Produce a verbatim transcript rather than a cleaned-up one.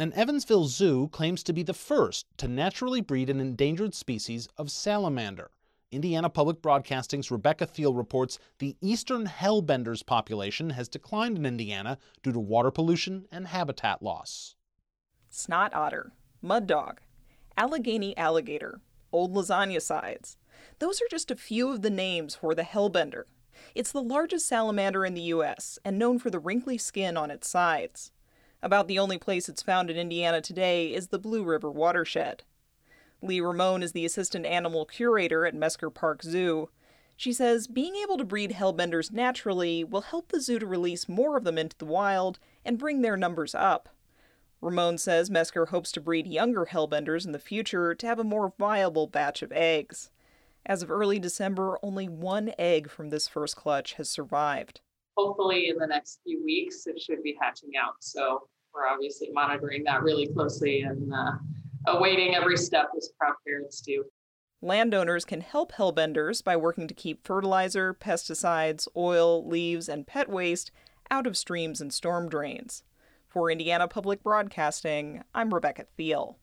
And Evansville Zoo claims to be the first to naturally breed an endangered species of salamander. Indiana Public Broadcasting's Rebecca Thiel reports the eastern hellbender's population has declined in Indiana due to water pollution and habitat loss. Snot otter, mud dog, Allegheny alligator, old lasagna sides. Those are just a few of the names for the hellbender. It's the largest salamander in the U S and known for the wrinkly skin on its sides. About the only place it's found in Indiana today is the Blue River watershed. Lee Ramone is the assistant animal curator at Mesker Park Zoo. She says being able to breed hellbenders naturally will help the zoo to release more of them into the wild and bring their numbers up. Ramone says Mesker hopes to breed younger hellbenders in the future to have a more viable batch of eggs. As of early December, only one egg from this first clutch has survived. Hopefully in the next few weeks, it should be hatching out. So we're obviously monitoring that really closely and uh, awaiting every step as proud parents do. Landowners can help hellbenders by working to keep fertilizer, pesticides, oil, leaves, and pet waste out of streams and storm drains. For Indiana Public Broadcasting, I'm Rebecca Thiel.